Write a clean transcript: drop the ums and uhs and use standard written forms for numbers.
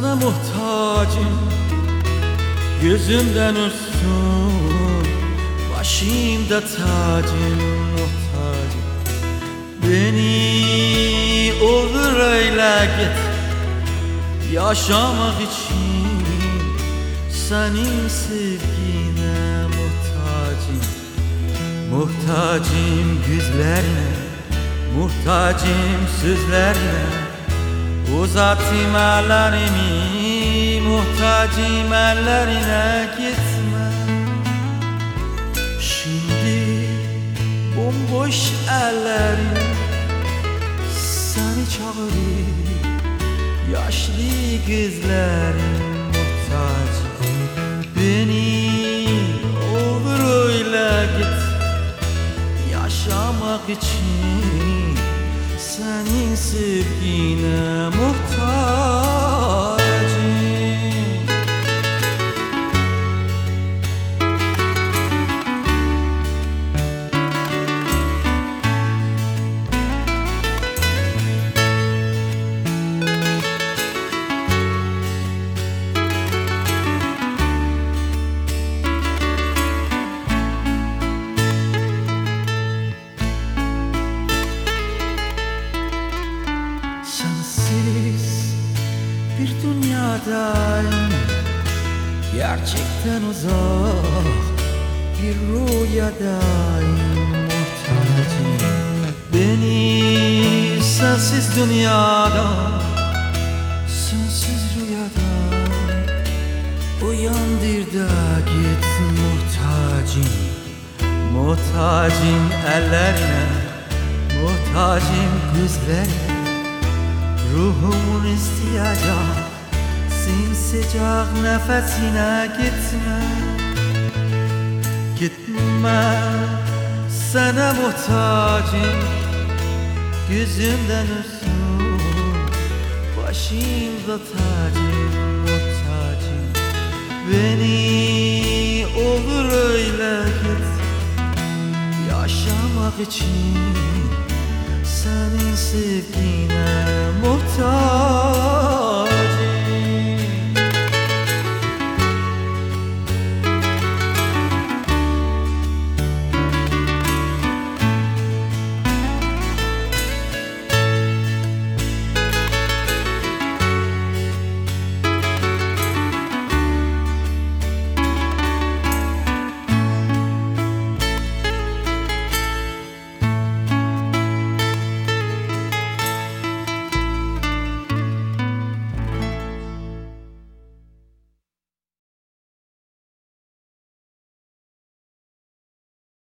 sana muhtacım. Gözümden üstün, başımda tacım, muhtacım. Beni olur öyle git, yaşamak için senin sevgine muhtacım. Muhtacım gözlerine, muhtacım sözlerine. Uzatayım ellerimi, muhtacım ellerine, gitme. Şimdi bomboş ellerim seni çağırır, yaşlı gözlerim muhtacım. Beni olur öyle git, yaşamak için senin sevgine muhtacım. Sensiz bir dünyadayım, gerçekten uzak bir rüyadayım muhtacım. Beni sensiz dünyada, sensiz rüyada uyandır da git muhtacım. Muhtacım ellerine, muhtacım gözlerine. Ruhumun ihtiyacı simsıcak nefesine, gitme. Gitme, sana muhtacım. Gözümden üstün, başımda tacım, muhtacım. Beni olur öyle git, yaşamak için senin sevgine muhtaç.